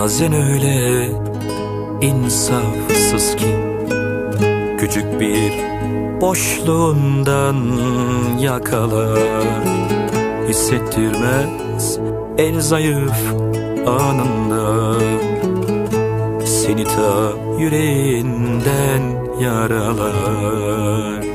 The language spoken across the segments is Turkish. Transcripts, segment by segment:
Bazen öyle insafsız ki küçük bir boşluğundan yakalar. Hissettirmez en zayıf anında, seni ta yüreğinden yaralar.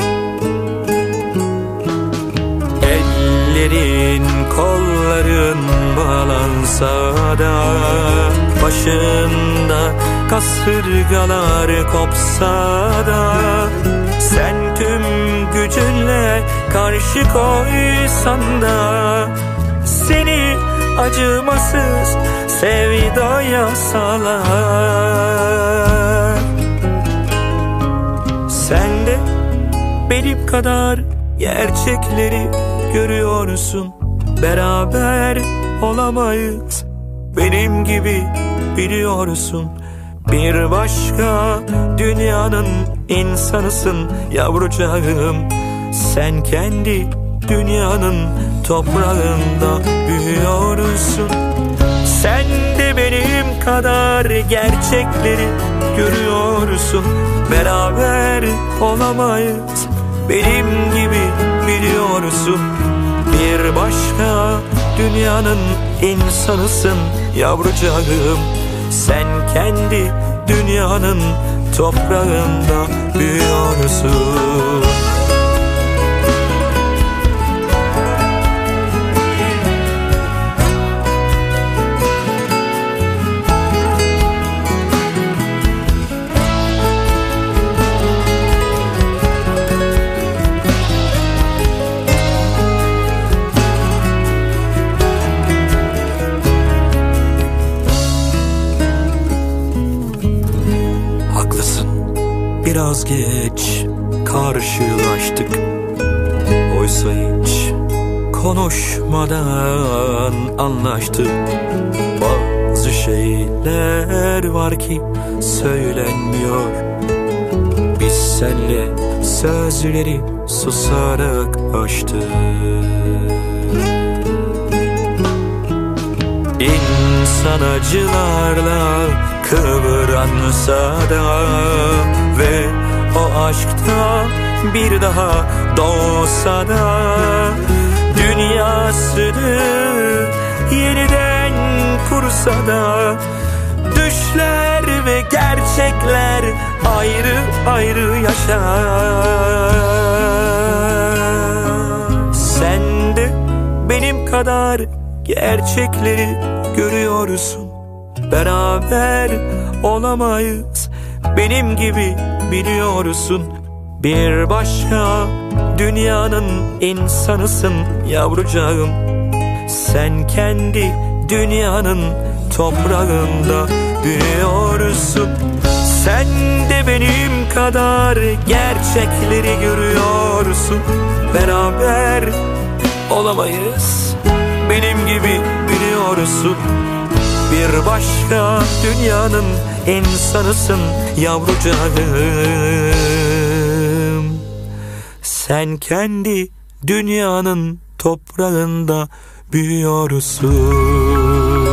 Ellerin kolların bağlansa da, başında kasırgalar kopsa da, sen tüm gücünle karşı koysan da, seni acımasız sevdaya salar. Sen de benim kadar gerçekleri görüyorsun. Beraber olamayız, benim gibi biliyorsun. Bir başka dünyanın insanısın yavrucağım. Sen kendi dünyanın toprağında büyüyorsun. Sen de benim kadar gerçekleri görüyorsun. Beraber olamayız, benim gibi biliyorsun. Bir başka dünyanın insanısın yavrucağım. Sen kendi dünyanın toprağında büyüyorsun. Biraz geç karşılaştık, oysa hiç konuşmadan anlaştık. Bazı şeyler var ki söylenmiyor, biz senle sözleri susarak açtık. İnsan acılarla kıvransa da ve o aşkta bir daha doğsa da, dünyasını yeniden kursa da, düşler ve gerçekler ayrı ayrı yaşar. Sen de benim kadar gerçekleri görüyorsun. Beraber olamayız, benim gibi biliyorsun. Bir başka dünyanın insanısın yavrucağım. Sen kendi dünyanın toprağında büyüyorsun. Sen de benim kadar gerçekleri görüyorsun. Beraber olamayız, benim gibi biliyorsun. Bir başka dünyanın insanısın yavrucağım. Sen kendi dünyanın toprağında büyüyorsun.